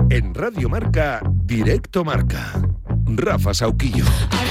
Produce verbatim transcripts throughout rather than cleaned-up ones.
En Radio Marca, Directo Marca. Rafa Sauquillo.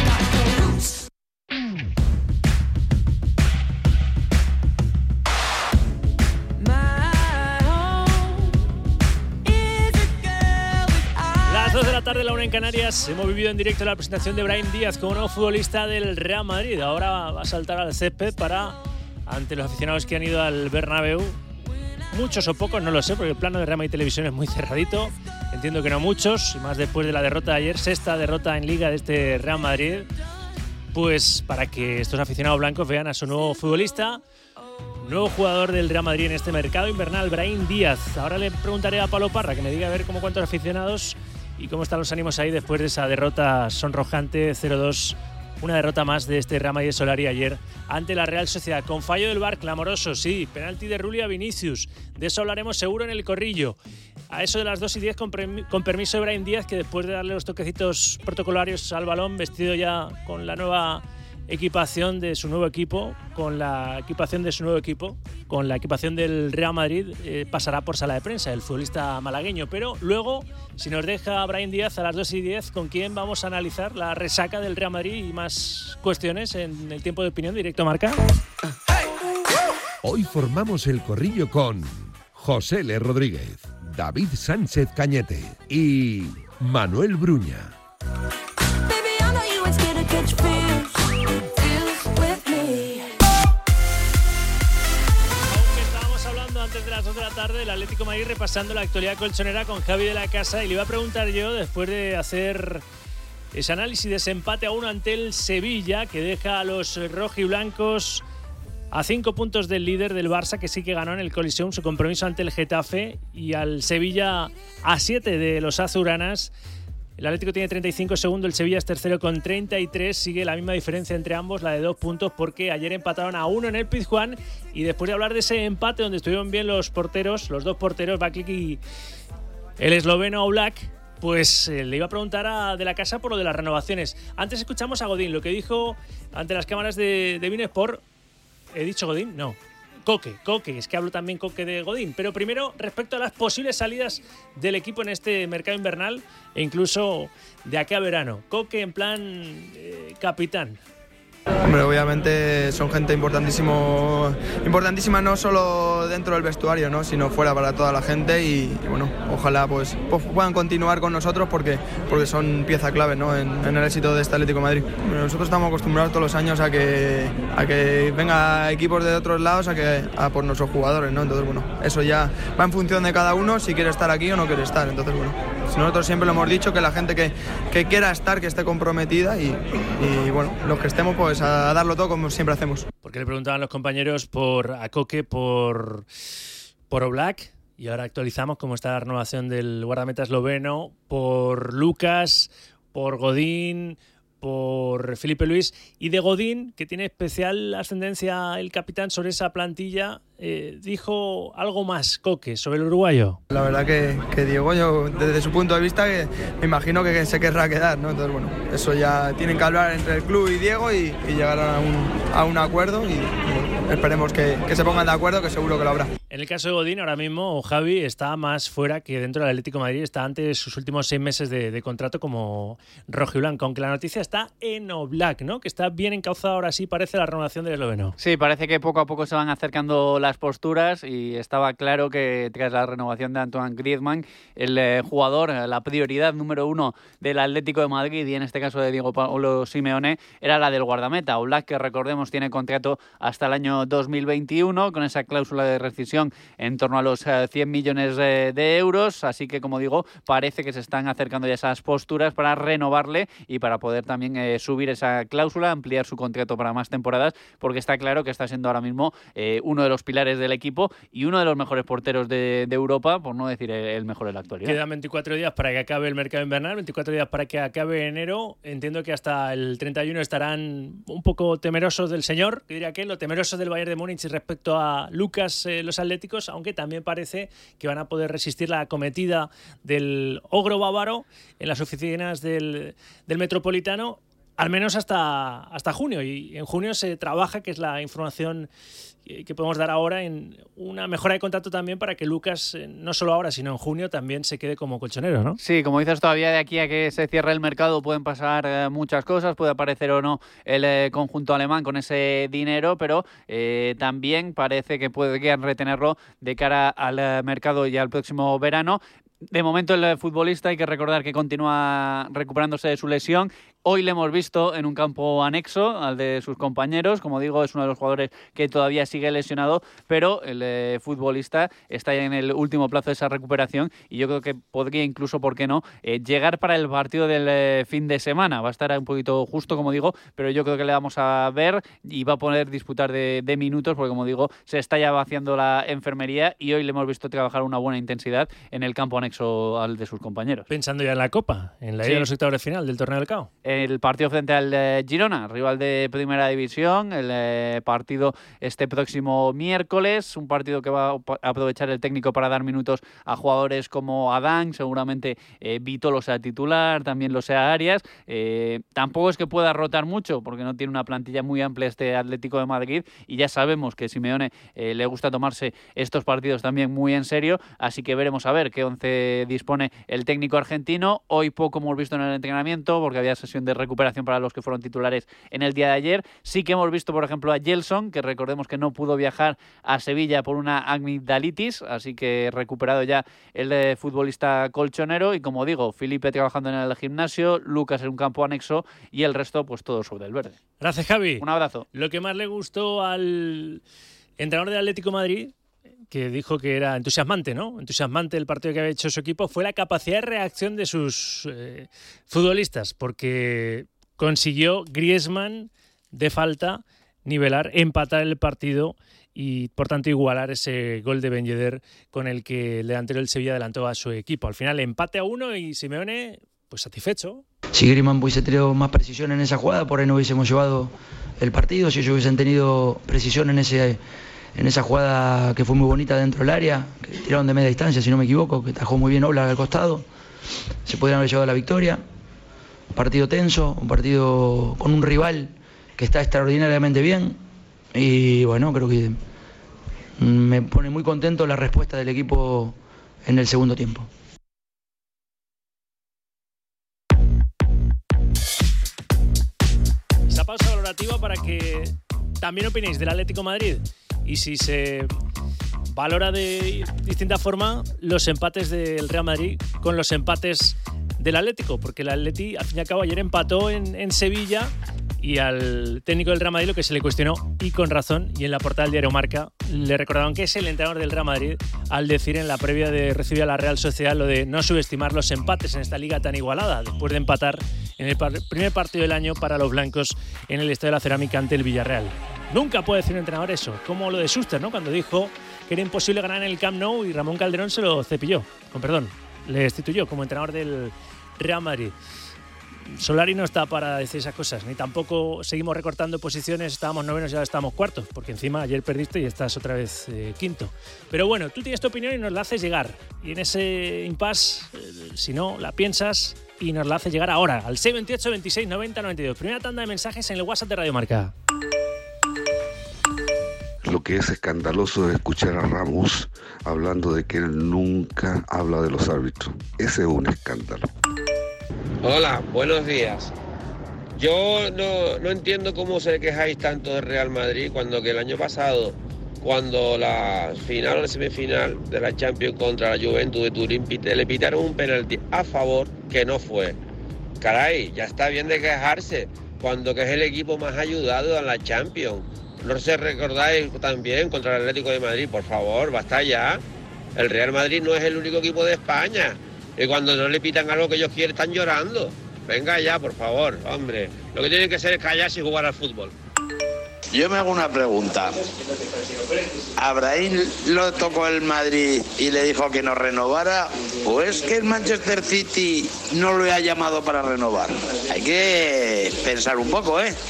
Las dos de la tarde, la una en Canarias. Hemos vivido en directo la presentación de Brahim Díaz como nuevo futbolista del Real Madrid. Ahora va a saltar al césped para, ante los aficionados que han ido al Bernabéu, muchos o pocos, no lo sé, porque el plano de Real Madrid Televisión es muy cerradito. Entiendo que no muchos, y más después de la derrota de ayer, sexta derrota en Liga de este Real Madrid. Pues para que estos aficionados blancos vean a su nuevo futbolista, nuevo jugador del Real Madrid en este mercado invernal, Brahim Díaz. Ahora le preguntaré a Pablo Parra que me diga a ver cómo cuántos aficionados y cómo están los ánimos ahí después de esa derrota sonrojante cero dos. Una derrota más de este Real Madrid Solari ayer ante la Real Sociedad. Con fallo del V A R clamoroso, sí. Penalti de Rulli a Vinicius. De eso hablaremos seguro en el corrillo. A eso de las dos y diez, con, con permiso de Brahim Díaz, que después de darle los toquecitos protocolarios al balón, vestido ya con la nueva equipación de su nuevo equipo, con la equipación de su nuevo equipo, con la equipación del Real Madrid, eh, pasará por sala de prensa, el futbolista malagueño. Pero luego, si nos deja Brahim Díaz a las dos y diez, ¿con quién vamos a analizar la resaca del Real Madrid y más cuestiones en el tiempo de opinión Directo Marca? Hoy formamos el corrillo con José L. Rodríguez, David Sánchez Cañete y Manuel Bruña. Antes de las dos de la tarde, el Atlético de Madrid repasando la actualidad colchonera con Javi de la Casa, y le iba a preguntar yo, después de hacer ese análisis de ese empate a uno ante el Sevilla, que deja a los rojiblancos a cinco puntos del líder del Barça, que sí que ganó en el Coliseum su compromiso ante el Getafe, y al Sevilla a siete de los azulgranas. El Atlético tiene treinta y cinco segundos, el Sevilla es tercero con treinta y tres. Sigue la misma diferencia entre ambos, la de dos puntos, porque ayer empataron a uno en el Pizjuán. Y después de hablar de ese empate donde estuvieron bien los porteros, los dos porteros, Baklik y el esloveno Oblak, pues eh, le iba a preguntar a De la Casa por lo de las renovaciones. Antes escuchamos a Godín, lo que dijo ante las cámaras de, de Binesport. ¿He dicho Godín? No. Coque, Coque, es que hablo también Coque de Godín. Pero primero, respecto a las posibles salidas del equipo en este mercado invernal e incluso de aquí a verano. Coque en plan eh, capitán. Hombre, obviamente son gente importantísimo, importantísima no solo dentro del vestuario, ¿no?, sino fuera para toda la gente, y, y bueno, ojalá pues, pues puedan continuar con nosotros porque, porque son pieza clave, ¿no?, en, en el éxito de este Atlético de Madrid. Bueno, nosotros estamos acostumbrados todos los años a que, a que venga equipos de otros lados a, que, a por nuestros jugadores, ¿no? Entonces, bueno, eso ya va en función de cada uno, si quiere estar aquí o no quiere estar. Entonces, bueno, nosotros siempre lo hemos dicho, que la gente que, que quiera estar, que esté comprometida, y, y bueno, los que estemos pues a darlo todo como siempre hacemos. Porque le preguntaban los compañeros por a Coque, por, por Oblak, y ahora actualizamos cómo está la renovación del guardameta esloveno, por Lucas, por Godín, por Felipe Luis, y de Godín, que tiene especial ascendencia el capitán sobre esa plantilla, eh, dijo algo más Coque sobre el uruguayo. La verdad que, que Diego, yo desde su punto de vista, que me imagino que se querrá quedar, ¿no? Entonces, bueno, eso ya tienen que hablar entre el club y Diego y, y llegar a un, a un acuerdo, y bueno, esperemos que, que se pongan de acuerdo, que seguro que lo habrá. En el caso de Godín, ahora mismo Javi está más fuera que dentro del Atlético de Madrid, está ante sus últimos seis meses de, de contrato como rojiblanco, aunque la noticia está en Oblak, ¿no?, que está bien encauzada ahora sí, parece, la renovación del esloveno. Sí, parece que poco a poco se van acercando las posturas, y estaba claro que tras la renovación de Antoine Griezmann, el eh, jugador, la prioridad número uno del Atlético de Madrid, y en este caso de Diego Pablo Simeone, era la del guardameta. Oblak, que recordemos tiene contrato hasta el año dos mil veintiuno, con esa cláusula de rescisión en torno a los eh, cien millones de, de euros, así que, como digo, parece que se están acercando ya esas posturas para renovarle y para poder también eh, subir esa cláusula, ampliar su contrato para más temporadas, porque está claro que está siendo ahora mismo eh, uno de los pilares del equipo y uno de los mejores porteros de, de Europa, por no decir el mejor en la actualidad. Quedan veinticuatro días para que acabe el mercado invernal, veinticuatro días para que acabe enero. Entiendo que hasta el treinta y uno estarán un poco temerosos del señor, que diría que lo temerosos del Bayern de Múnich respecto a Lucas, eh, los atléticos, aunque también parece que van a poder resistir la acometida del ogro bávaro en las oficinas del, del Metropolitano. al menos hasta, hasta junio. Y en junio se trabaja, que es la información que podemos dar ahora, en una mejora de contrato también para que Lucas, no solo ahora, sino en junio, también se quede como colchonero, ¿no? Sí, como dices, todavía de aquí a que se cierre el mercado pueden pasar eh, muchas cosas, puede aparecer o no el eh, conjunto alemán con ese dinero, pero eh, también parece que podrían retenerlo de cara al eh, mercado y al próximo verano. De momento el futbolista, hay que recordar que continúa recuperándose de su lesión. Hoy le hemos visto en un campo anexo al de sus compañeros. Como digo, es uno de los jugadores que todavía sigue lesionado, pero el eh, futbolista está ya en el último plazo de esa recuperación y yo creo que podría incluso, ¿por qué no?, eh, llegar para el partido del eh, fin de semana. Va a estar un poquito justo, como digo, pero yo creo que le vamos a ver y va a poder disputar de, de minutos porque, como digo, se está ya vaciando la enfermería y hoy le hemos visto trabajar una buena intensidad en el campo anexo al de sus compañeros. Pensando ya en la Copa, en la ida Sí. de los octavos de final del torneo del C A O. El partido frente al eh, Girona, rival de Primera División, el eh, partido este próximo miércoles, un partido que va a aprovechar el técnico para dar minutos a jugadores como Adán, seguramente eh, Vito lo sea titular, también lo sea Arias. Eh, tampoco es que pueda rotar mucho, porque no tiene una plantilla muy amplia este Atlético de Madrid, y ya sabemos que Simeone eh, le gusta tomarse estos partidos también muy en serio, así que veremos a ver qué once dispone el técnico argentino. Hoy poco hemos visto en el entrenamiento, porque había sesión de recuperación para los que fueron titulares en el día de ayer. Sí que hemos visto, por ejemplo, a Gelson, que recordemos que no pudo viajar a Sevilla por una amigdalitis, así que recuperado ya el eh, futbolista colchonero. Y como digo, Felipe trabajando en el gimnasio, Lucas en un campo anexo y el resto pues todo sobre el verde. Gracias, Javi. Un abrazo. Lo que más le gustó al entrenador del Atlético de Madrid, que dijo que era entusiasmante, ¿no? Entusiasmante el partido que había hecho su equipo, fue la capacidad de reacción de sus eh, futbolistas, porque consiguió Griezmann de falta nivelar, empatar el partido y por tanto igualar ese gol de Ben Yedder con el que el delantero del Sevilla adelantó a su equipo. Al final empate a uno y Simeone pues satisfecho. Si Griezmann hubiese tenido más precisión en esa jugada, por ahí no hubiésemos llevado el partido. Si ellos hubiesen tenido precisión en ese en esa jugada que fue muy bonita dentro del área, que tiraron de media distancia, si no me equivoco, que tajó muy bien Oblak al costado, se podrían haber llevado la victoria. Un partido tenso, un partido con un rival que está extraordinariamente bien y bueno, creo que me pone muy contento la respuesta del equipo en el segundo tiempo. Esa pausa valorativa para que también opinéis del Atlético de Madrid y si se valora de distinta forma los empates del Real Madrid con los empates del Atlético, porque el Atleti al fin y al cabo ayer empató en, en Sevilla y al técnico del Real Madrid lo que se le cuestionó, y con razón, y en la portada del diario Marca le recordaban que es el entrenador del Real Madrid al decir en la previa de recibir a la Real Sociedad lo de no subestimar los empates en esta liga tan igualada, después de empatar en el par- primer partido del año para los blancos en el Estadio de la Cerámica ante el Villarreal. Nunca puede decir un entrenador eso, como lo de Schuster, ¿no? Cuando dijo que era imposible ganar en el Camp Nou y Ramón Calderón se lo cepilló, con perdón, le destituyó como entrenador del Real Madrid. Solari no está para decir esas cosas, ni tampoco seguimos recortando posiciones, estábamos novenos y ahora estamos cuartos, porque encima ayer perdiste y estás otra vez eh, quinto. Pero bueno, tú tienes tu opinión y nos la haces llegar. Y en ese impasse, eh, si no, la piensas y nos la haces llegar ahora, al seis veintiocho, veintiséis, noventa, noventa y dos. Primera tanda de mensajes en el WhatsApp de Radio Marca. Lo que es escandaloso es escuchar a Ramos hablando de que él nunca habla de los árbitros. Ese es un escándalo. Hola, buenos días. Yo no, no entiendo cómo se quejáis tanto del Real Madrid cuando que el año pasado, cuando la final o la semifinal de la Champions contra la Juventus de Turín, le pitaron un penalti a favor que no fue. Caray, ya está bien de quejarse cuando que es el equipo más ayudado en la Champions. No sé, recordáis también contra el Atlético de Madrid, por favor, basta ya. El Real Madrid no es el único equipo de España. Y cuando no le pitan algo que ellos quieren, están llorando. Venga ya, por favor, hombre. Lo que tienen que hacer es callarse y jugar al fútbol. Yo me hago una pregunta. ¿A Brahim lo tocó el Madrid y le dijo que no renovara? ¿O es que el Manchester City no lo ha llamado para renovar? Hay que pensar un poco, ¿eh?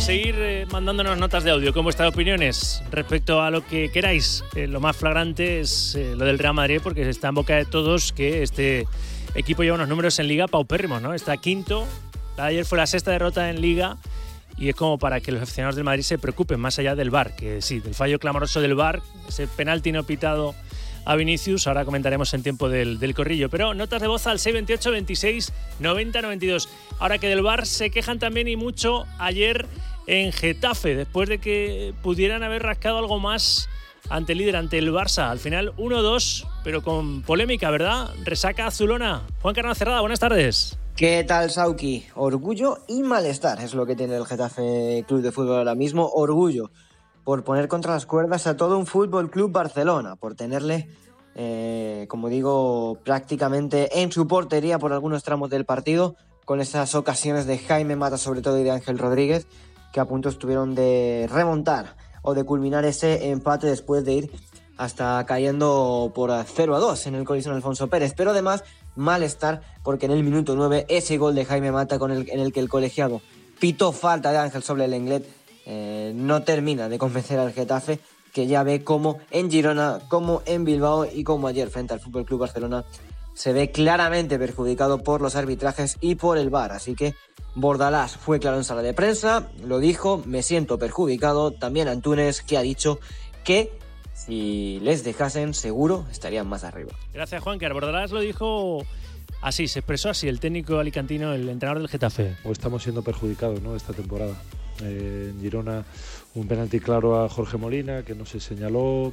seguir eh, mandándonos notas de audio con vuestras opiniones respecto a lo que queráis. Eh, lo más flagrante es eh, lo del Real Madrid, porque está en boca de todos que este equipo lleva unos números en Liga paupérrimos, ¿no? Está quinto, ayer fue la sexta derrota en Liga, y es como para que los aficionados del Madrid se preocupen más allá del V A R, que sí, del fallo clamoroso del V A R, ese penalti no pitado a Vinicius, ahora comentaremos en tiempo del, del corrillo. Pero notas de voz al seis veintiocho veintiséis noventa noventa y dos. Ahora que del V A R se quejan también y mucho ayer en Getafe, después de que pudieran haber rascado algo más ante el líder, ante el Barça. Al final uno dos, pero con polémica, ¿verdad? Resaca azulona. Juan Carlos Cerrada, buenas tardes. ¿Qué tal, Sauki? Orgullo y malestar es lo que tiene el Getafe Club de Fútbol ahora mismo. Orgullo por poner contra las cuerdas a todo un Fútbol Club Barcelona, por tenerle, eh, como digo, prácticamente en su portería por algunos tramos del partido, con esas ocasiones de Jaime Mata sobre todo y de Ángel Rodríguez, que a punto estuvieron de remontar o de culminar ese empate después de ir hasta cayendo por cero a dos en el Coliseo Alfonso Pérez. Pero además, malestar porque en el minuto nueve ese gol de Jaime Mata con el, en el que el colegiado pitó falta de Ángel sobre el Lenglet eh, no termina de convencer al Getafe, que ya ve como en Girona, como en Bilbao y como ayer frente al F C Barcelona se ve claramente perjudicado por los arbitrajes y por el V A R. Así que Bordalás fue claro en sala de prensa, lo dijo: me siento perjudicado. También Antúnez, que ha dicho que si les dejasen, seguro estarían más arriba. Gracias, Juan. Que Bordalás lo dijo así, se expresó así el técnico alicantino, el entrenador del Getafe. O estamos siendo perjudicados, ¿no?, esta temporada. Eh, en Girona, un penalti claro a Jorge Molina, que no se señaló.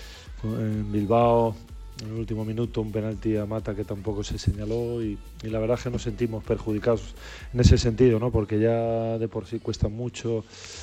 En Bilbao, en el último minuto, un penalti a Mata que tampoco se señaló. Y, y la verdad es que nos sentimos perjudicados en ese sentido, ¿no?, porque ya de por sí cuesta mucho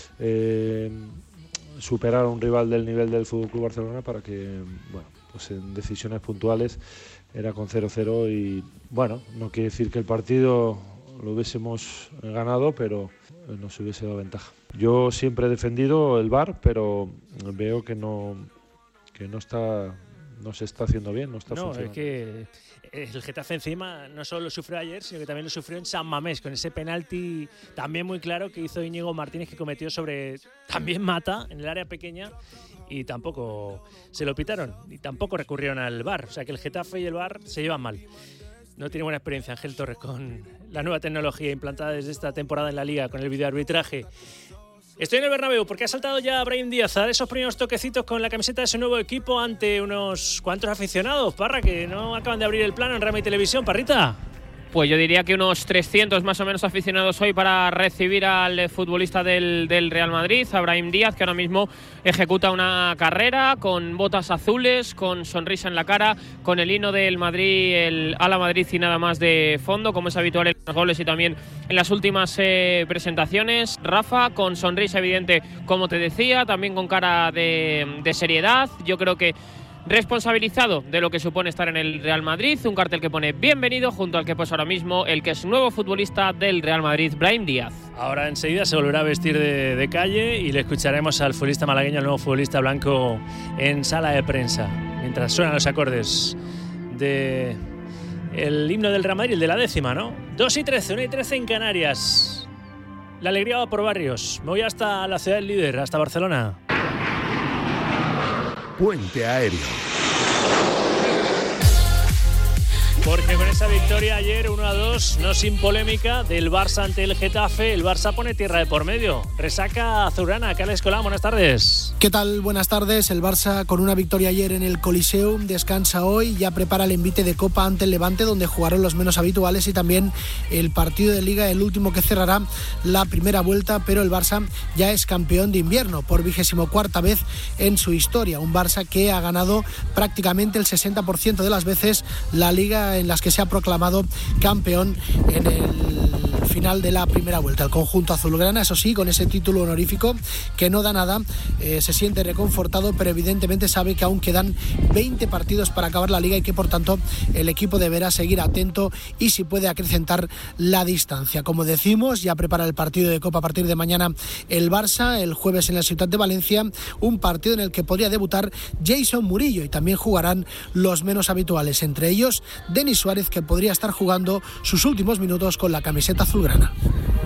Eh, superar a un rival del nivel del F C Barcelona para que, bueno, pues en decisiones puntuales era con cero cero y, bueno, no quiere decir que el partido lo hubiésemos ganado, pero nos hubiese dado ventaja. Yo siempre he defendido el V A R, pero veo que no, que no está, no se está haciendo bien, no está no, funcionando. Es que el Getafe encima no solo lo sufrió ayer, sino que también lo sufrió en San Mamés, con ese penalti también muy claro que hizo Íñigo Martínez, que cometió sobre también Mata en el área pequeña, y tampoco se lo pitaron, y tampoco recurrieron al V A R. O sea que el Getafe y el V A R se llevan mal. No tiene buena experiencia Ángel Torres con la nueva tecnología implantada desde esta temporada en la Liga, con el videoarbitraje. Estoy en el Bernabéu porque ha saltado ya Brahim Díaz a dar esos primeros toquecitos con la camiseta de su nuevo equipo ante unos cuantos aficionados, Parra, que no acaban de abrir el plano en Rama y Televisión. Parrita. Pues yo diría que unos trescientos más o menos aficionados hoy para recibir al futbolista del, del Real Madrid, a Brahim Díaz, que ahora mismo ejecuta una carrera con botas azules, con sonrisa en la cara, con el himno del Madrid, el Ala Madrid y nada más de fondo, como es habitual en los goles y también en las últimas eh, presentaciones. Rafa, con sonrisa evidente, como te decía, también con cara de, de seriedad. Yo creo que responsabilizado de lo que supone estar en el Real Madrid, un cartel que pone bienvenido, junto al que pues ahora mismo el que es nuevo futbolista del Real Madrid, Brahim Díaz. Ahora enseguida se volverá a vestir de, de calle y le escucharemos al futbolista malagueño, al nuevo futbolista blanco, en sala de prensa, mientras suenan los acordes de el himno del Real Madrid, el de la décima, ¿no? dos y trece, una y trece en Canarias. La alegría va por barrios. Me voy hasta la ciudad del líder, hasta Barcelona. Puente Aéreo. Porque con esa victoria ayer uno a dos, no sin polémica, del Barça ante el Getafe, el Barça pone tierra de por medio. Resaca azulgrana. Carles Colán, buenas tardes. ¿Qué tal? Buenas tardes. El Barça, con una victoria ayer en el Coliseum, descansa hoy y ya prepara el envite de Copa ante el Levante, donde jugaron los menos habituales, y también el partido de Liga, el último que cerrará la primera vuelta. Pero el Barça ya es campeón de invierno por vigésimo cuarta vez en su historia. Un Barça que ha ganado prácticamente el sesenta por ciento de las veces la Liga en las que se ha proclamado campeón en el final de la primera vuelta. El conjunto azulgrana, eso sí, con ese título honorífico que no da nada, eh, se siente reconfortado, pero evidentemente sabe que aún quedan veinte partidos para acabar la Liga y que por tanto el equipo deberá seguir atento y si puede acrecentar la distancia. Como decimos, ya prepara el partido de Copa a partir de mañana el Barça, el jueves en la Ciutat de Valencia, un partido en el que podría debutar Jason Murillo, y también jugarán los menos habituales, entre ellos Denis Suárez, que podría estar jugando sus últimos minutos con la camiseta azulgrana.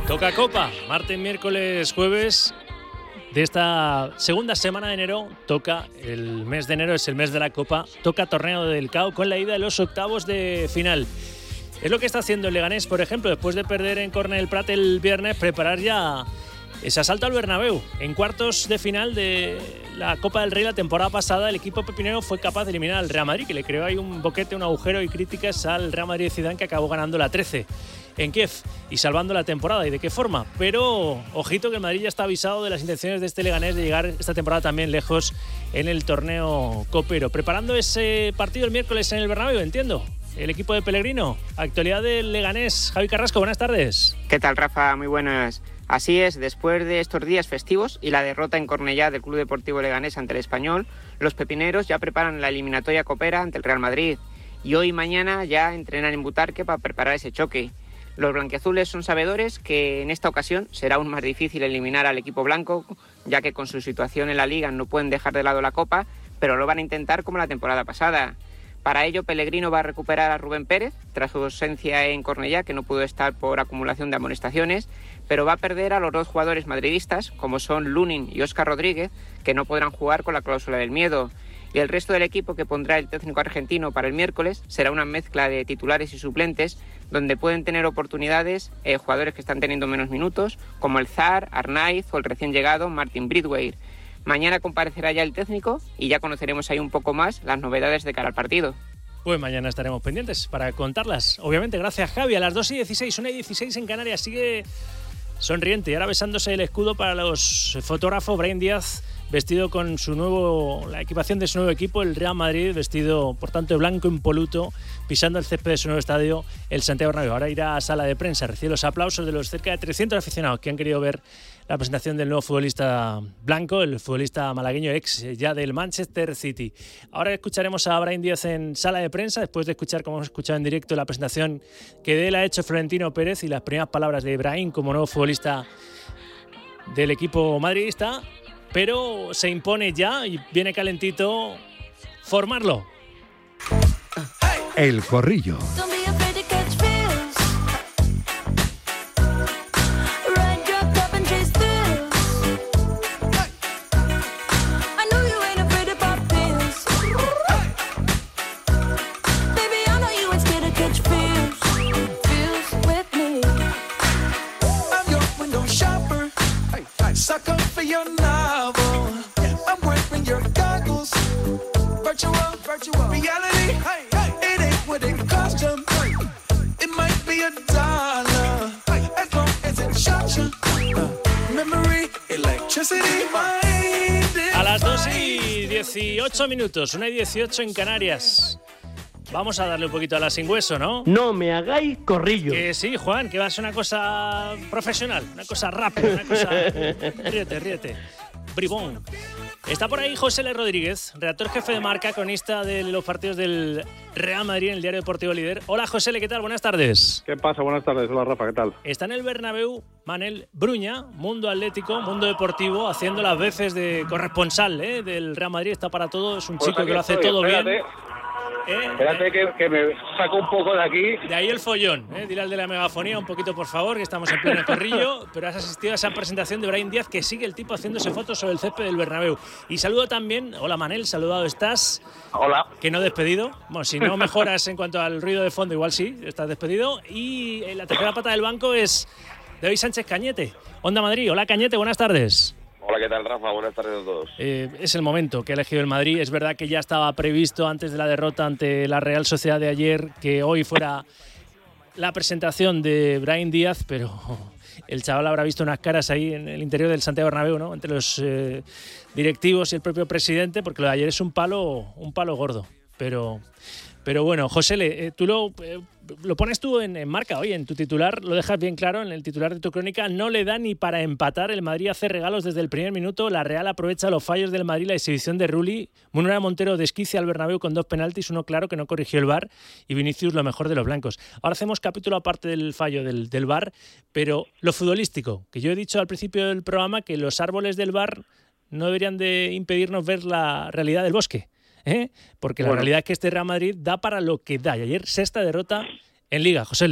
Toca Copa, martes, miércoles, jueves de esta segunda semana de enero. Toca el mes de enero, es el mes de la Copa. Toca Torneo del C A O con la ida de los octavos de final. Es lo que está haciendo el Leganés, por ejemplo, después de perder en Cornellà del Prat el viernes, preparar ya ese asalto al Bernabéu. En cuartos de final de la Copa del Rey la temporada pasada, el equipo pepinero fue capaz de eliminar al Real Madrid, que le creó ahí un boquete, un agujero y críticas al Real Madrid de Zidane, que acabó ganando la trece en Kiev y salvando la temporada. ¿Y de qué forma? Pero ojito que el Madrid ya está avisado de las intenciones de este Leganés de llegar esta temporada también lejos en el torneo copero. Preparando ese partido el miércoles en el Bernabéu, entiendo. El equipo de Pellegrino. Actualidad del Leganés. Javi Carrasco, buenas tardes. ¿Qué tal, Rafa? Muy buenas. Así es, después de estos días festivos y la derrota en Cornellà del Club Deportivo Leganés ante el Español, los pepineros ya preparan la eliminatoria copera ante el Real Madrid. Y hoy y mañana ya entrenan en Butarque para preparar ese choque. Los blanquiazules son sabedores que en esta ocasión será aún más difícil eliminar al equipo blanco, ya que con su situación en la Liga no pueden dejar de lado la Copa, pero lo van a intentar como la temporada pasada. Para ello, Pellegrino va a recuperar a Rubén Pérez, tras su ausencia en Cornellà, que no pudo estar por acumulación de amonestaciones, pero va a perder a los dos jugadores madridistas, como son Lunin y Óscar Rodríguez, que no podrán jugar con la cláusula del miedo. Y el resto del equipo que pondrá el técnico argentino para el miércoles será una mezcla de titulares y suplentes, donde pueden tener oportunidades eh, jugadores que están teniendo menos minutos, como el Zar, Arnaiz o el recién llegado Martin Bridwell. Mañana comparecerá ya el técnico y ya conoceremos ahí un poco más las novedades de cara al partido. Pues mañana estaremos pendientes para contarlas. Obviamente, gracias, Javi. A las dos y dieciséis, una y dieciséis en Canarias, sigue sonriente y ahora besándose el escudo para los fotógrafos. Brahim Díaz, vestido con su nuevo, la equipación de su nuevo equipo, el Real Madrid, vestido por tanto de blanco impoluto, pisando el césped de su nuevo estadio, el Santiago Bernabéu. Ahora irá a sala de prensa, recibe los aplausos de los cerca de trescientos aficionados que han querido ver la presentación del nuevo futbolista blanco, el futbolista malagueño ex ya del Manchester City. Ahora escucharemos a Brahim Díaz en sala de prensa, después de escuchar, como hemos escuchado en directo, la presentación que de él ha hecho Florentino Pérez y las primeras palabras de Brahim como nuevo futbolista del equipo madridista. Pero se impone ya y viene calentito formarlo. El Corrillo. A las dos y dieciocho minutos, una y dieciocho en Canarias. Vamos a darle un poquito a la sin hueso, ¿no? No me hagáis corrillo. Que sí, Juan, que va a ser una cosa profesional, una cosa rápida, una cosa... Ríete, ríete. Bribón. Está por ahí José L. Rodríguez, redactor jefe de Marca, cronista de los partidos del Real Madrid en el Diario Deportivo Líder. Hola, José L., ¿qué tal? Buenas tardes. ¿Qué pasa? Buenas tardes. Hola, Rafa, ¿qué tal? Está en el Bernabéu Manel Bruña, Mundo Atlético, Mundo Deportivo, haciendo las veces de corresponsal ¿eh? del Real Madrid. Está para todo, es un pues chico que lo hace estoy, todo espérate. bien. ¿Eh? Espérate que, que me saco un poco de aquí. De ahí el follón, ¿eh? Dile al de la megafonía un poquito, por favor, que estamos en pleno Corrillo, pero has asistido a esa presentación de Brahim Díaz, que sigue el tipo haciéndose fotos sobre el césped del Bernabéu. Y saludo también, hola Manel, saludado estás. Hola. Que no despedido. Bueno, si no mejoras en cuanto al ruido de fondo, igual sí, estás despedido. Y la tercera pata del banco es David Sánchez Cañete. Onda Madrid, hola Cañete, buenas tardes. Hola, ¿qué tal, Rafa? Buenas tardes a todos. Eh, es el momento que ha elegido el Madrid. Es verdad que ya estaba previsto antes de la derrota ante la Real Sociedad de ayer que hoy fuera la presentación de Brahim Díaz, pero el chaval habrá visto unas caras ahí en el interior del Santiago Bernabéu, ¿no? Entre los eh, directivos y el propio presidente, porque lo de ayer es un palo, un palo gordo. Pero, pero bueno, José, eh, tú lo, eh, lo pones tú en, en Marca hoy, en tu titular, lo dejas bien claro en el titular de tu crónica, no le da ni para empatar, el Madrid hace regalos desde el primer minuto, la Real aprovecha los fallos del Madrid, la exhibición de Rulli, Munera Montero desquicia al Bernabéu con dos penaltis, uno claro que no corrigió el V A R y Vinicius lo mejor de los blancos. Ahora hacemos capítulo aparte del fallo del, del V A R, pero lo futbolístico, que yo he dicho al principio del programa que los árboles del V A R no deberían de impedirnos ver la realidad del bosque. ¿Eh? Porque la bueno. realidad es que este Real Madrid da para lo que da. Y ayer sexta derrota en Liga, Josele.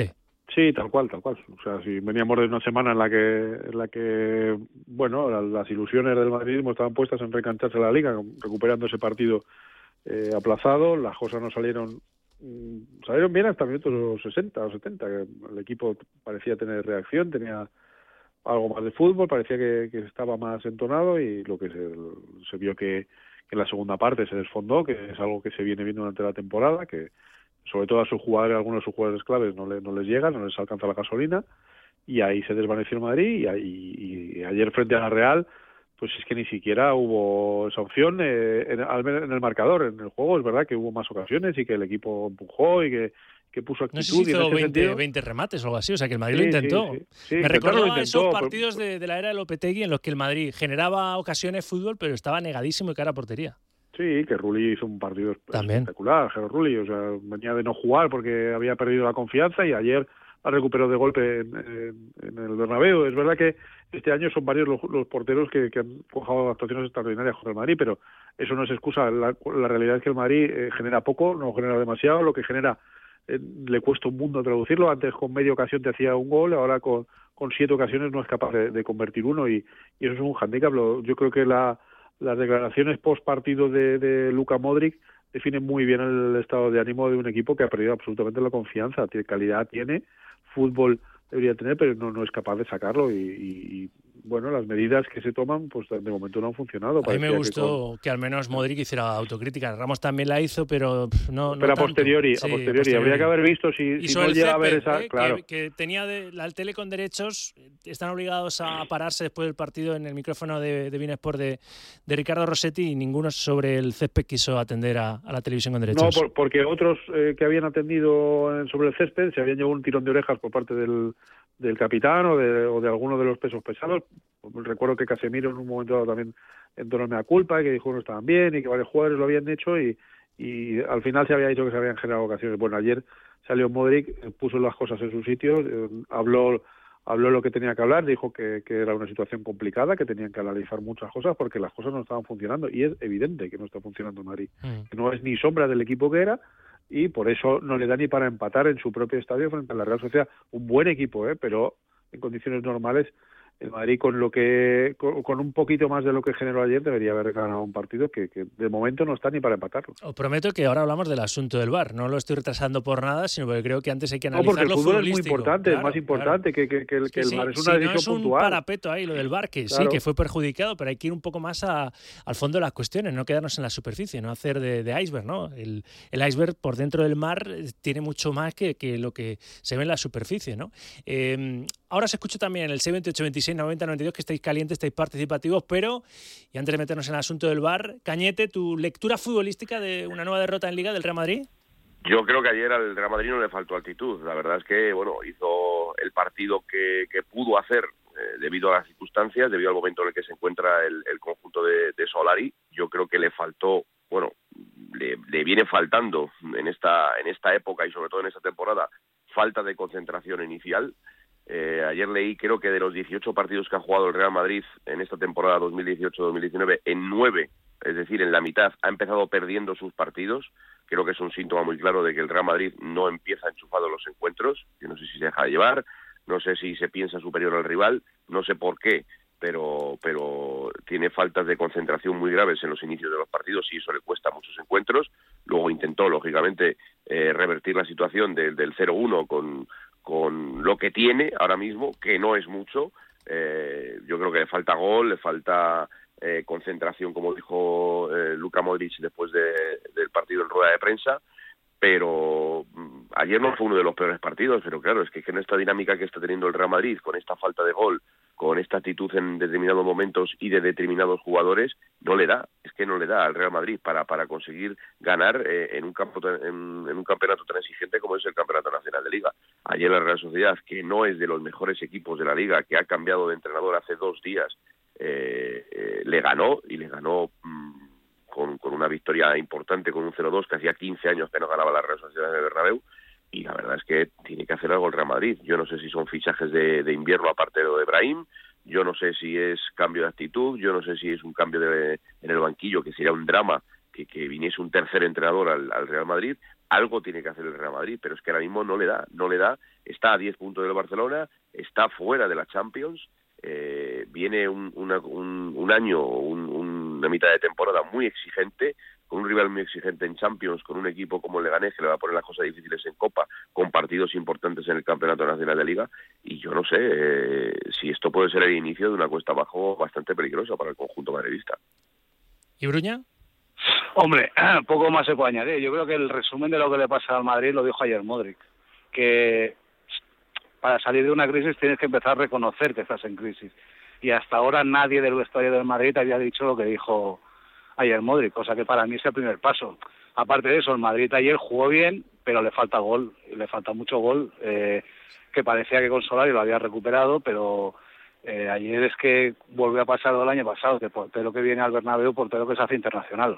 Sí, tal cual, tal cual. O sea, si veníamos de una semana en la que, en la que bueno, las, las ilusiones del madridismo estaban puestas en reengancharse a la Liga, recuperando ese partido eh, aplazado, las cosas no salieron salieron bien hasta minutos sesenta o setenta. El equipo parecía tener reacción, tenía algo más de fútbol, parecía que, que estaba más entonado, y lo que se, se vio que, que en la segunda parte se desfondó, que es algo que se viene viendo durante la temporada, que sobre todo a sus jugadores, algunos de sus jugadores claves no, le, no les llega, no les alcanza la gasolina, y ahí se desvaneció el Madrid, y, y, y ayer frente a la Real, pues es que ni siquiera hubo esa opción eh, en, al menos en el marcador. En el juego es verdad que hubo más ocasiones y que el equipo empujó y que, que puso actitud. No sé si hizo veinte, sentido, veinte remates o algo así, o sea que el Madrid sí, lo intentó. Sí, sí, sí, Me recordaba esos intentó, partidos de, de la era de Lopetegui en los que el Madrid generaba ocasiones de fútbol, pero estaba negadísimo de cara a portería. Sí, que Rulli hizo un partido También espectacular, Gerard Rulli, o sea, venía de no jugar porque había perdido la confianza y ayer la recuperó de golpe en, en, en el Bernabéu. Es verdad que este año son varios los, los porteros que, que han cojado actuaciones extraordinarias contra el Madrid, pero eso no es excusa. La, la realidad es que el Madrid eh, genera poco, no genera demasiado. Lo que genera eh, le cuesta un mundo traducirlo. Antes con media ocasión te hacía un gol, ahora con, con siete ocasiones no es capaz de, de convertir uno, y, y eso es un hándicap. Yo creo que la, las declaraciones post partido de, de Luka Modric definen muy bien el estado de ánimo de un equipo que ha perdido absolutamente la confianza. Tiene calidad, tiene fútbol, debería tener, pero no, no es capaz de sacarlo, y, y, y bueno, las medidas que se toman pues de momento no han funcionado. A mí me gustó que, con... que al menos Modric hiciera autocrítica. Ramos también la hizo, pero no, no pero a tanto. posteriori, Sí, a posteriori, posteriori. habría que haber visto si, y si no llega a ver esa... ¿eh? Claro. Que, que tenía de, la tele con derechos, están obligados a pararse después del partido en el micrófono de, de Binesport de, de Ricardo Rossetti, y ninguno sobre el césped quiso atender a, a la televisión con derechos. No, por, porque otros eh, que habían atendido en, sobre el césped se habían llevado un tirón de orejas por parte del, del capitán o de, o de alguno de los pesos pesados. Recuerdo que Casemiro en un momento dado también entonó mea culpa, y que dijo que no estaban bien y que varios jugadores lo habían hecho, y, y al final se había dicho que se habían generado ocasiones. Bueno, ayer salió Modric, puso las cosas en su sitio, eh, habló habló lo que tenía que hablar, dijo que, que era una situación complicada, que tenían que analizar muchas cosas porque las cosas no estaban funcionando, y es evidente que no está funcionando en Madrid, mm. que no es ni sombra del equipo que era, y por eso no le da ni para empatar en su propio estadio frente a la Real Sociedad. Un buen equipo, ¿eh? Pero en condiciones normales el Madrid, con lo que con, con un poquito más de lo que generó ayer, debería haber ganado un partido que, que de momento no está ni para empatarlo. Os prometo que ahora hablamos del asunto del V A R. No lo estoy retrasando por nada, sino porque creo que antes hay que analizar no, porque lo el fútbol futbolístico. Es muy importante, claro, es más importante claro. que, que, que el, es que que el sí, V A R. Es sí, una no decisión es un puntual. parapeto ahí lo del V A R, que claro. sí, que fue perjudicado, pero hay que ir un poco más a, al fondo de las cuestiones, no quedarnos en la superficie, no hacer de, de iceberg, ¿no? El, el iceberg por dentro del mar tiene mucho más que, que lo que se ve en la superficie, ¿no? Eh, ahora os escucho también en el seis veintiocho veintiséis noventa noventa y dos que estáis calientes, estáis participativos, pero, y antes de meternos en el asunto del V A R, Cañete, ¿tu lectura futbolística de una nueva derrota en Liga del Real Madrid? Yo creo que ayer al Real Madrid no le faltó actitud. La verdad es que, bueno, hizo el partido que, que pudo hacer eh, debido a las circunstancias, debido al momento en el que se encuentra el, el conjunto de, de Solari. Yo creo que le faltó, bueno, le, le viene faltando en esta, en esta época y sobre todo en esta temporada, falta de concentración inicial. Eh, ayer leí, creo que de los dieciocho partidos que ha jugado el Real Madrid en esta temporada dos mil dieciocho dos mil diecinueve, en nueve, es decir, en la mitad, ha empezado perdiendo sus partidos. Creo que es un síntoma muy claro de que el Real Madrid no empieza enchufado en los encuentros. Yo no sé si se deja de llevar, no sé si se piensa superior al rival, no sé por qué, pero, pero tiene faltas de concentración muy graves en los inicios de los partidos y eso le cuesta muchos encuentros. Luego intentó, lógicamente, eh, revertir la situación del, del cero uno con... con lo que tiene ahora mismo, que no es mucho. Eh, yo creo que le falta gol, le falta eh, concentración, como dijo eh, Luka Modric después de, del partido en rueda de prensa, pero mm, ayer no fue uno de los peores partidos, pero claro, es que en esta dinámica que está teniendo el Real Madrid, con esta falta de gol, con esta actitud en determinados momentos y de determinados jugadores, no le da, es que no le da al Real Madrid para para conseguir ganar eh, en un campo en, en un campeonato tan exigente como es el Campeonato Nacional de Liga. Ayer la Real Sociedad, que no es de los mejores equipos de la Liga, que ha cambiado de entrenador hace dos días, eh, eh, le ganó y le ganó mmm, con, con una victoria importante, con un cero dos, que hacía quince años que no ganaba la Real Sociedad en el Bernabéu. Y la verdad es que tiene que hacer algo el Real Madrid. Yo no sé si son fichajes de, de invierno aparte de lo de Brahim, yo no sé si es cambio de actitud, yo no sé si es un cambio de, en el banquillo, que sería un drama que, que viniese un tercer entrenador al, al Real Madrid, algo tiene que hacer el Real Madrid, pero es que ahora mismo no le da, no le da, está a diez puntos del Barcelona, está fuera de la Champions, eh, viene un, una, un, un año, un, una mitad de temporada muy exigente, con un rival muy exigente en Champions, con un equipo como el Leganés que le va a poner las cosas difíciles en Copa, con partidos importantes en el Campeonato Nacional de Liga, y yo no sé eh, si esto puede ser el inicio de una cuesta abajo bastante peligrosa para el conjunto madridista. ¿Y Bruña? Hombre, poco más se puede añadir. Yo creo que el resumen de lo que le pasa al Madrid lo dijo ayer Modric, que para salir de una crisis tienes que empezar a reconocer que estás en crisis. Y hasta ahora nadie del vestuario del Madrid había dicho lo que dijo ayer Modric, cosa que para mí es el primer paso. Aparte de eso, el Madrid ayer jugó bien, pero le falta gol, le falta mucho gol, eh, que parecía que con Solari lo había recuperado, pero eh, ayer es que volvió a pasar del año pasado, que portero que viene al Bernabéu, portero que se hace internacional.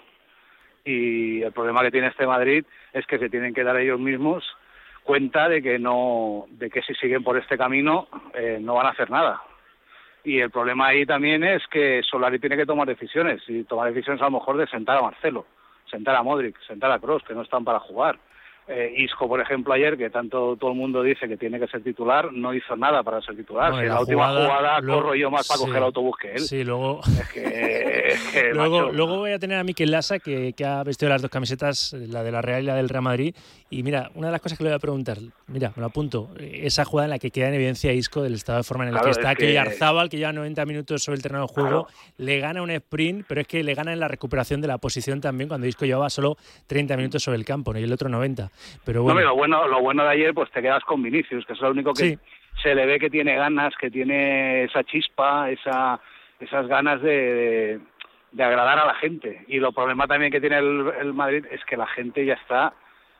Y el problema que tiene este Madrid es que se tienen que dar ellos mismos cuenta de que no, de que si siguen por este camino eh, no van a hacer nada. Y el problema ahí también es que Solari tiene que tomar decisiones, y tomar decisiones a lo mejor de sentar a Marcelo, sentar a Modric, sentar a Kroos, que no están para jugar. Eh, Isco, por ejemplo, ayer, que tanto todo el mundo dice que tiene que ser titular, no hizo nada para ser titular. No, si en la la última jugada, jugada luego, corro yo más para sí, coger el autobús que él. Sí, luego... Es que, es que, luego, macho. luego voy a tener a Mikel Lasa, que, que ha vestido las dos camisetas, la de la Real y la del Real Madrid. Y mira, una de las cosas que le voy a preguntar, mira, me lo apunto, esa jugada en la que queda en evidencia Isco del estado de forma en el Claro, que está, es que, que- que Yarzábal, que lleva noventa minutos sobre el terreno de juego, Claro. le gana un sprint, pero es que le gana en la recuperación de la posición también, cuando Isco llevaba solo treinta minutos sobre el campo, ¿no? Y el otro noventa. Pero No, bueno, pero lo bueno, lo bueno de ayer, pues te quedas con Vinicius, que es lo único que Sí. se le ve que tiene ganas, que tiene esa chispa, esa, esas ganas de, de, de agradar a la gente. Y lo problema también que tiene el, el Madrid es que la gente ya está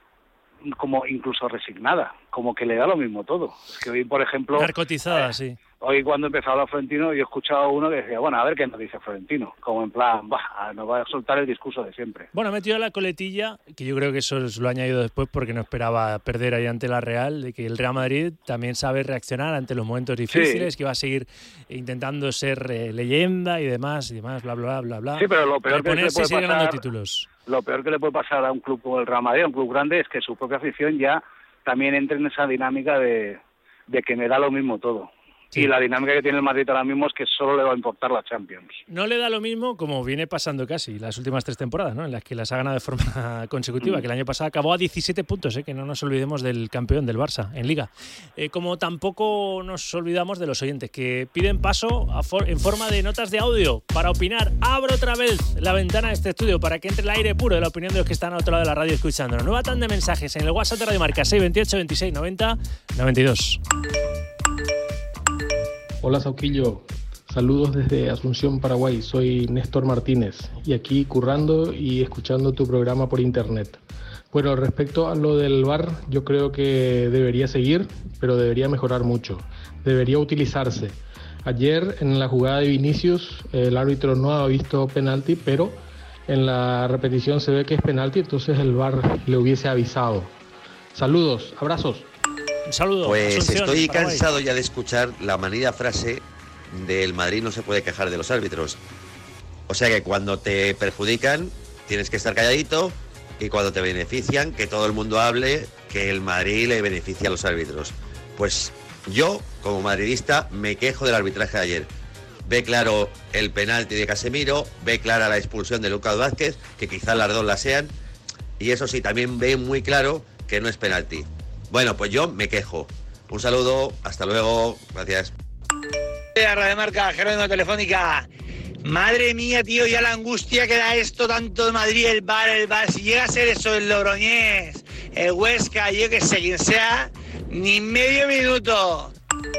como incluso resignada, como que le da lo mismo todo. Es que hoy, por ejemplo... narcotizada, sí. Hoy cuando empezaba a hablar Florentino, yo he escuchado a uno que decía, bueno, a ver qué nos dice Florentino, como en plan, bah, nos va a soltar el discurso de siempre. Bueno, ha metido la coletilla, que yo creo que eso lo ha añadido después porque no esperaba perder ahí ante la Real, de que el Real Madrid también sabe reaccionar ante los momentos difíciles, Sí. que va a seguir intentando ser eh, leyenda y demás, y demás, bla, bla, bla, bla. Sí, pero lo peor que le Reponerse y puede seguir ganando pasar- títulos. Lo peor que le puede pasar a un club como el Real Madrid, a un club grande, es que su propia afición ya también entre en esa dinámica de, de que me da lo mismo todo. Sí. Y la dinámica que tiene el Madrid ahora mismo es que solo le va a importar la Champions. No le da lo mismo como viene pasando casi las últimas tres temporadas, ¿no? En las que las ha ganado de forma consecutiva, que el año pasado acabó a diecisiete puntos, ¿eh? Que no nos olvidemos del campeón del Barça en Liga. Eh, como tampoco nos olvidamos de los oyentes que piden paso a for- en forma de notas de audio para opinar. Abro otra vez la ventana de este estudio para que entre el aire puro de la opinión de los que están al otro lado de la radio escuchándonos. Nueva tanda de mensajes en el WhatsApp de Radio Marca seis veintiocho veintiséis noventa noventa y dos. Hola Sauquillo, saludos desde Asunción, Paraguay. Soy Néstor Martínez y aquí currando y escuchando tu programa por internet. Bueno, respecto a lo del V A R, yo creo que debería seguir, pero debería mejorar mucho. Debería utilizarse. Ayer en la jugada de Vinicius el árbitro no ha visto penalti, pero en la repetición se ve que es penalti, entonces el V A R le hubiese avisado. Saludos, abrazos. Un saludo. Pues Asunción, estoy Paraguay. cansado ya de escuchar la manida frase del Madrid no se puede quejar de los árbitros. O sea que cuando te perjudican tienes que estar calladito y cuando te benefician que todo el mundo hable que el Madrid le beneficia a los árbitros. Pues yo, como madridista, me quejo del arbitraje de ayer. Ve claro el penalti de Casemiro, ve clara la expulsión de Lucas Vázquez, que quizás las dos la sean, y eso sí, también ve muy claro que no es penalti. Bueno, pues yo me quejo. Un saludo, hasta luego, gracias. A Radio Marca, Jerónimo Telefónica. Madre mía, tío, ya la angustia que da esto tanto de Madrid, el V A R, el V A R. Si llega a ser eso el Logroñés, el Huesca, yo que sé, quien sea, ni medio minuto.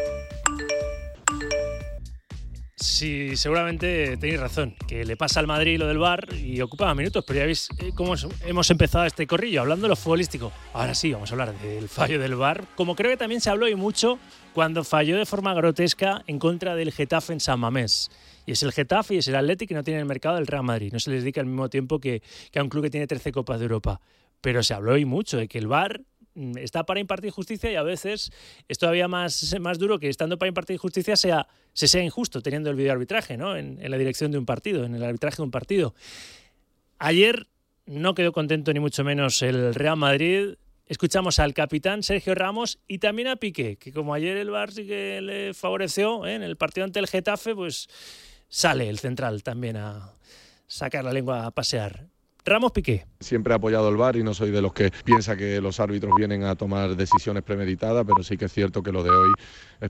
Sí, seguramente tenéis razón, que le pasa al Madrid lo del V A R y ocupa más minutos, pero ya veis eh, cómo es- hemos empezado este corrillo, hablando de lo futbolístico. Ahora sí, vamos a hablar del fallo del V A R, como creo que también se habló y mucho cuando falló de forma grotesca en contra del Getafe en San Mamés. Y es el Getafe y es el Athletic que no tienen el mercado del Real Madrid. No se les dedica al mismo tiempo que, que a un club que tiene trece Copas de Europa. Pero se habló y mucho de que el V A R mm, está para impartir justicia y a veces es todavía más, más duro que estando para impartir justicia sea, se sea injusto teniendo el videoarbitraje, ¿no? En, en la dirección de un partido, en el arbitraje de un partido. Ayer no quedó contento ni mucho menos el Real Madrid. Escuchamos al capitán Sergio Ramos y también a Piqué, que como ayer el V A R sí que le favoreció, ¿eh? En el partido ante el Getafe, pues sale el central también a sacar la lengua a pasear. Ramos, Piqué. Siempre he apoyado el V A R y no soy de los que piensa que los árbitros vienen a tomar decisiones premeditadas, pero sí que es cierto que lo de hoy